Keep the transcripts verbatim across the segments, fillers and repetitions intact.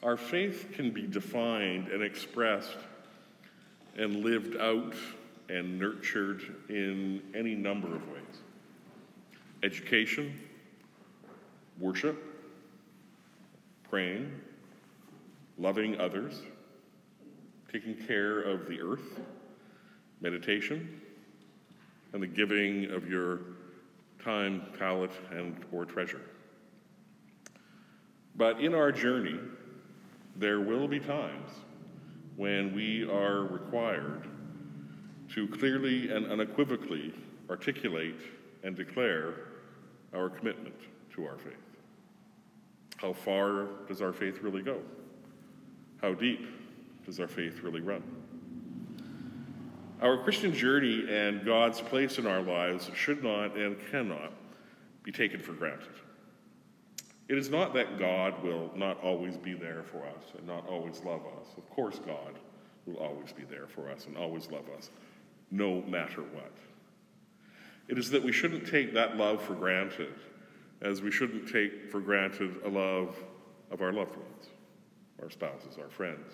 Our faith can be defined and expressed and lived out and nurtured in any number of ways. Education, worship, praying, loving others, taking care of the earth, meditation, and the giving of your time, talent, and or treasure. But in our journey, there will be times when we are required to clearly and unequivocally articulate and declare our commitment to our faith. How far does our faith really go? How deep does our faith really run? Our Christian journey and God's place in our lives should not and cannot be taken for granted. It is not that God will not always be there for us and not always love us. Of course, God will always be there for us and always love us, no matter what. It is that we shouldn't take that love for granted, as we shouldn't take for granted a love of our loved ones, our spouses, our friends.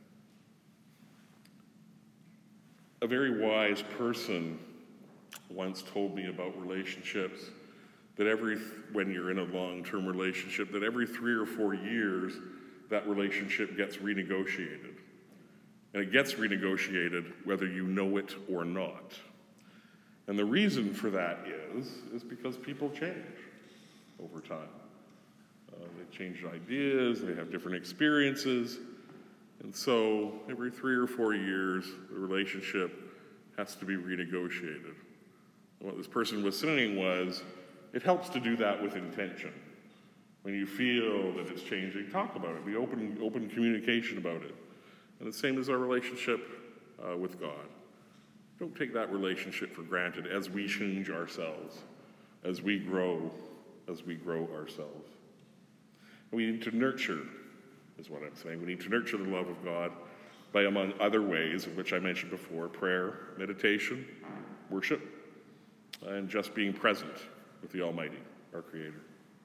A very wise person once told me about relationships, that every, when you're in a long-term relationship, that every three or four years, that relationship gets renegotiated. And it gets renegotiated whether you know it or not. And the reason for that is, is because people change over time. Uh, they change ideas, they have different experiences, and so every three or four years, the relationship has to be renegotiated. And what this person was saying was, it helps to do that with intention. When you feel that it's changing, talk about it. Be open, open communication about it. And the same as our relationship uh, with God. Don't take that relationship for granted as we change ourselves, as we grow, as we grow ourselves. And we need to nurture, is what I'm saying. We need to nurture the love of God by, among other ways, of which I mentioned before, prayer, meditation, worship, and just being present with the Almighty, our Creator.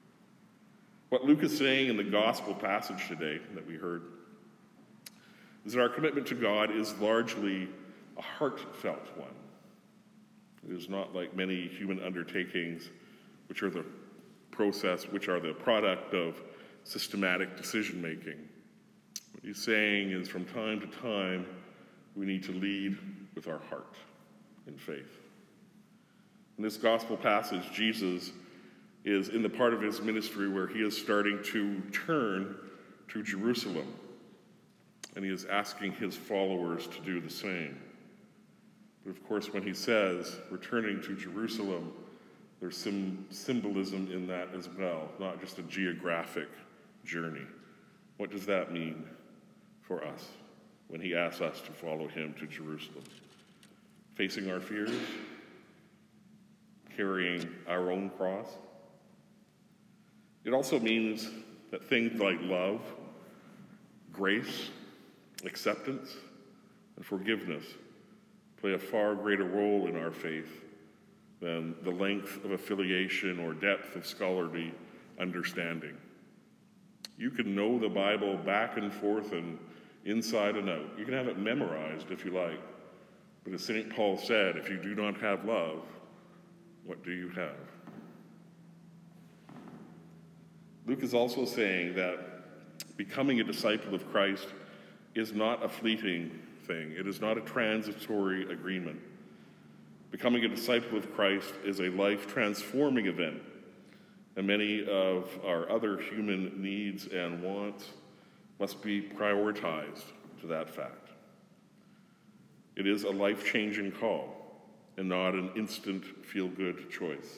What Luke is saying in the gospel passage today that we heard is that our commitment to God is largely a heartfelt one. It is not like many human undertakings, which are the process, which are the product of systematic decision-making. What he's saying is from time to time, we need to lead with our heart in faith. In this gospel passage, Jesus is in the part of his ministry where he is starting to turn to Jerusalem, and he is asking his followers to do the same. But of course, when he says returning to Jerusalem, there's some symbolism in that as well, not just a geographic journey. What does that mean for us when he asks us to follow him to Jerusalem? Facing our fears? Carrying our own cross? It also means that things like love, grace, acceptance, and forgiveness play a far greater role in our faith than the length of affiliation or depth of scholarly understanding. You can know the Bible back and forth and inside and out. You can have it memorized if you like. But as Saint Paul said, if you do not have love, what do you have? Luke is also saying that becoming a disciple of Christ is not a fleeting thing. It is not a transitory agreement. Becoming a disciple of Christ is a life-transforming event, and many of our other human needs and wants must be prioritized to that fact. It is a life-changing call and not an instant feel-good choice.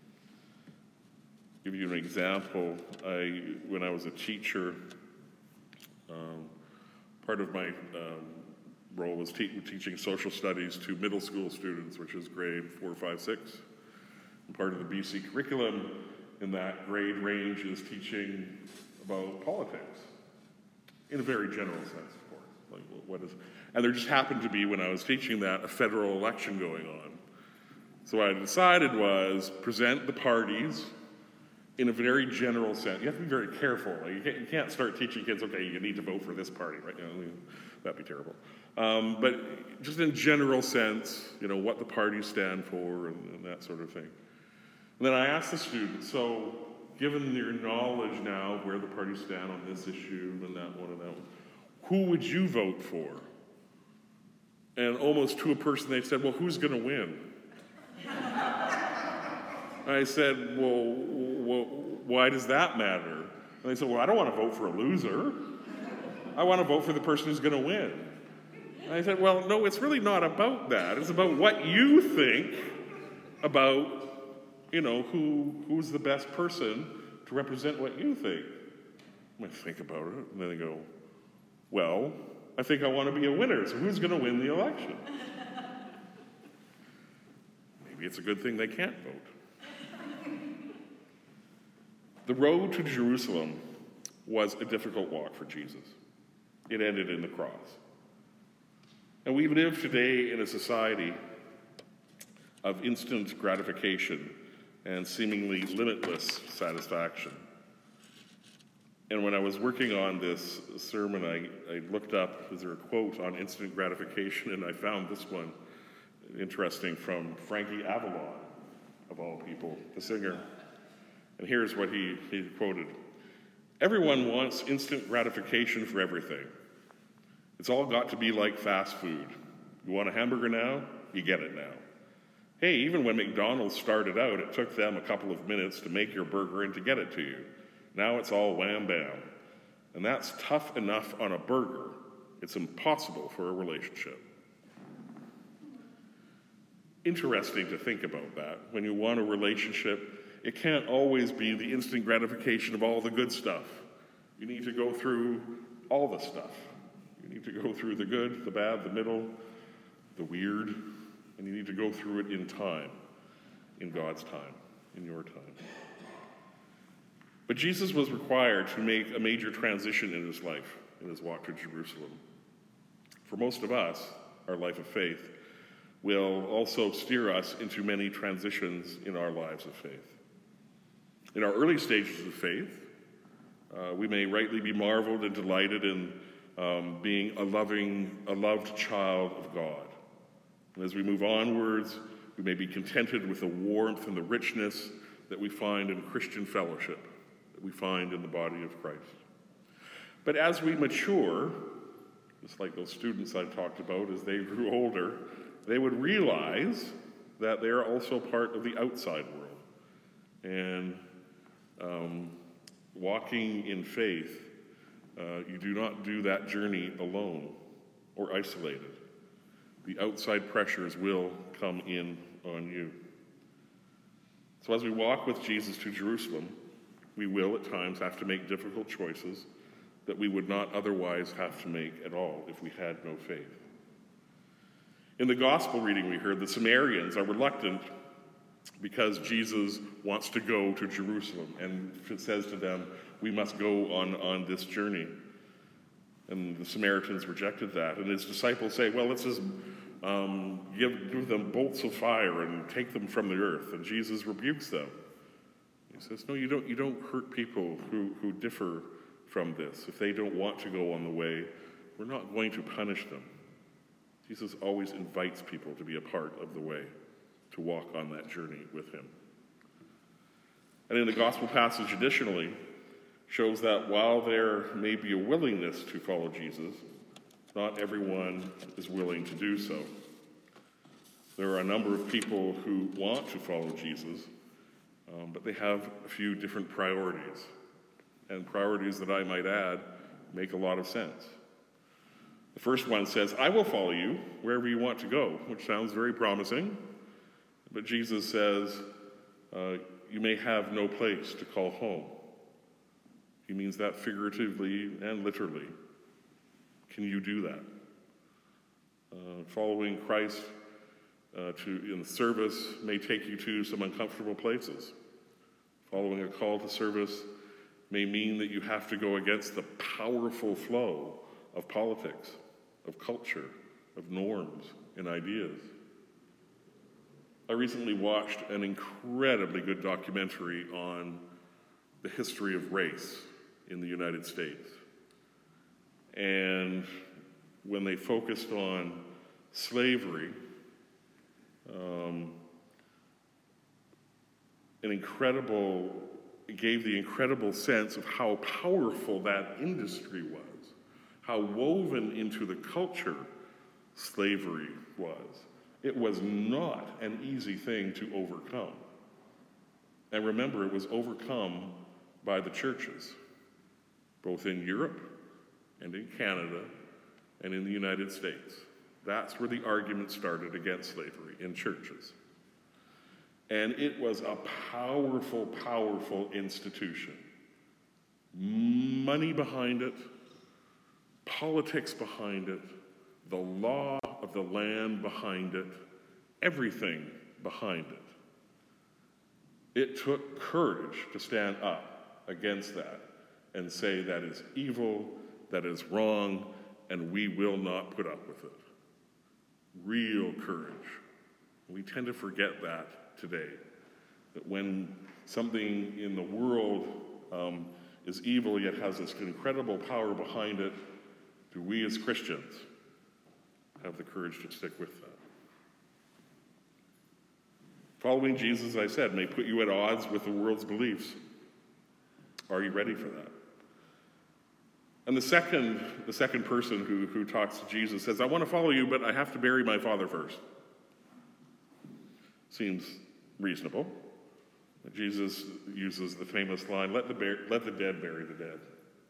Give you an example. I, when I was a teacher, um, part of my um, role was te- teaching social studies to middle school students, which is grade four, five, six. And part of the B C curriculum in that grade range is teaching about politics, in a very general sense, of course. Like, what is, and there just happened to be, when I was teaching that, a federal election going on. So what I decided was present the parties in a very general sense. You have to be very careful. Like you, can't, you can't start teaching kids, okay, you need to vote for this party, right? You know, I mean, that'd be terrible. Um, but just in general sense, you know, what the parties stand for and, and that sort of thing. And then I asked the students, so given your knowledge now of where the parties stand on this issue and that one and that one, who would you vote for? And almost to a person they said, well, who's going to win? I said, well, well, why does that matter? And they said, well, I don't want to vote for a loser. I want to vote for the person who's going to win. And I said, well, no, it's really not about that. It's about what you think about, you know, who who's the best person to represent what you think. I think about it, and then they go, well, I think I want to be a winner, so who's going to win the election? Maybe it's a good thing they can't vote. The road to Jerusalem was a difficult walk for Jesus. It ended in the cross. And we live today in a society of instant gratification and seemingly limitless satisfaction. And when I was working on this sermon, I, I looked up, is there a quote on instant gratification, and I found this one interesting from Frankie Avalon, of all people, the singer. And here's what he, he quoted. Everyone wants instant gratification for everything. It's all got to be like fast food. You want a hamburger now? You get it now. Hey, even when McDonald's started out, it took them a couple of minutes to make your burger and to get it to you. Now it's all wham bam. And that's tough enough on a burger. It's impossible for a relationship. Interesting to think about that. When you want a relationship, it can't always be the instant gratification of all the good stuff. You need to go through all the stuff. You need to go through the good, the bad, the middle, the weird, and you need to go through it in time, in God's time, in your time. But Jesus was required to make a major transition in his life, in his walk to Jerusalem. For most of us, our life of faith will also steer us into many transitions in our lives of faith. In our early stages of faith, uh, we may rightly be marveled and delighted in um, being a loving, a loved child of God. And as we move onwards, we may be contented with the warmth and the richness that we find in Christian fellowship, that we find in the body of Christ. But as we mature, just like those students I talked about, as they grew older, they would realize that they are also part of the outside world. And um, walking in faith, uh, you do not do that journey alone or isolated. The outside pressures will come in on you. So as we walk with Jesus to Jerusalem, we will at times have to make difficult choices that we would not otherwise have to make at all if we had no faith. In the gospel reading we heard, the Samaritans are reluctant because Jesus wants to go to Jerusalem, and it says to them, we must go on, on this journey. And the Samaritans rejected that, and his disciples say, well, let's just um, give, give them bolts of fire and take them from the earth. And Jesus rebukes them. He says, no, you don't, you don't hurt people who, who differ from this. If they don't want to go on the way, we're not going to punish them. Jesus always invites people to be a part of the way, to walk on that journey with him. And in the gospel passage additionally shows that while there may be a willingness to follow Jesus, not everyone is willing to do so. There are a number of people who want to follow Jesus, um, but they have a few different priorities. And priorities that I might add make a lot of sense. The first one says, I will follow you wherever you want to go, which sounds very promising. But Jesus says, uh, you may have no place to call home. He means that figuratively and literally. Can you do that? Uh, following Christ uh, to, in service may take you to some uncomfortable places. Following a call to service may mean that you have to go against the powerful flow of politics, of culture, of norms and ideas. I recently watched an incredibly good documentary on the history of race in the United States. And when they focused on slavery, um, an incredible, it gave the incredible sense of how powerful that industry was, how woven into the culture slavery was. It was not an easy thing to overcome. And remember, it was overcome by the churches, both in Europe and in Canada and in the United States. That's where the argument started against slavery, in churches. And it was a powerful, powerful institution. Money behind it, politics behind it, the law of the land behind it, everything behind it. It took courage to stand up against that and say that is evil, that is wrong, and we will not put up with it. Real courage. We tend to forget that today, that when something in the world um, is evil yet has this incredible power behind it, do we as Christians have the courage to stick with that? Following Jesus, as I said, may put you at odds with the world's beliefs. Are you ready for that? And the second, the second person who, who talks to Jesus says, I want to follow you, but I have to bury my father first. Seems reasonable. Jesus uses the famous line, let the, bar- let the dead bury the dead.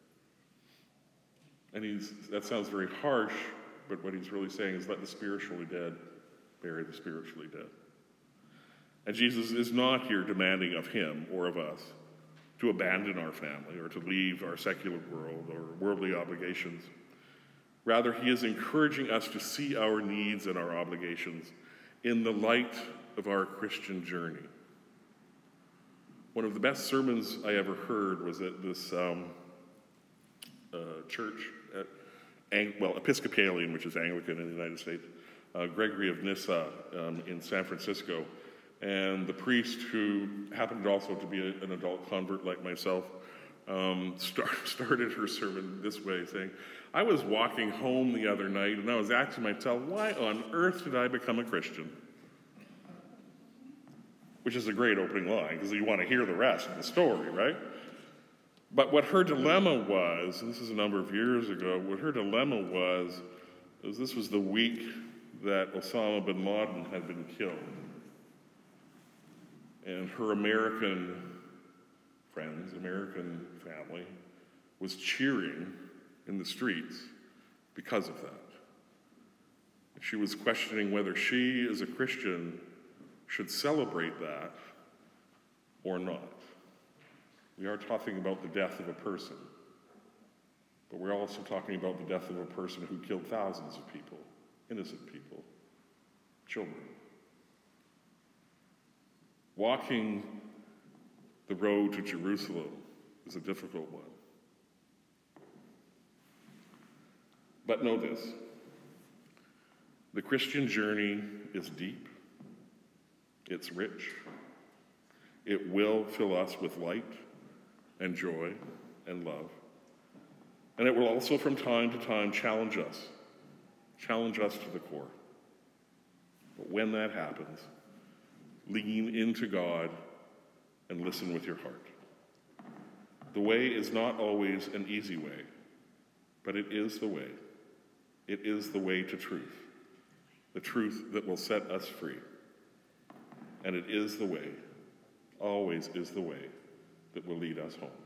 And he's, that sounds very harsh, but what he's really saying is let the spiritually dead bury the spiritually dead. And Jesus is not here demanding of him or of us to abandon our family or to leave our secular world or worldly obligations. Rather, he is encouraging us to see our needs and our obligations in the light of our Christian journey. One of the best sermons I ever heard was at this um, uh, church, at Ang- well, Episcopalian, which is Anglican in the United States, uh, Gregory of Nyssa um, in San Francisco. And the priest, who happened also to be a, an adult convert like myself, um, start, started her sermon this way, saying, I was walking home the other night and I was asking myself, why on earth did I become a Christian? Which is a great opening line, because you want to hear the rest of the story, right? But what her dilemma was, and this is a number of years ago, what her dilemma was, is this was the week that Osama bin Laden had been killed. And her American friends, American family, was cheering in the streets because of that. She was questioning whether she, as a Christian, should celebrate that or not. We are talking about the death of a person, but we're also talking about the death of a person who killed thousands of people, innocent people, children. Walking the road to Jerusalem is a difficult one. But know this, the Christian journey is deep, it's rich, it will fill us with light and joy and love, and it will also from time to time challenge us, challenge us to the core. But when that happens, lean into God and listen with your heart. The way is not always an easy way, but it is the way. It is the way to truth, the truth that will set us free. And it is the way, always is the way, that will lead us home.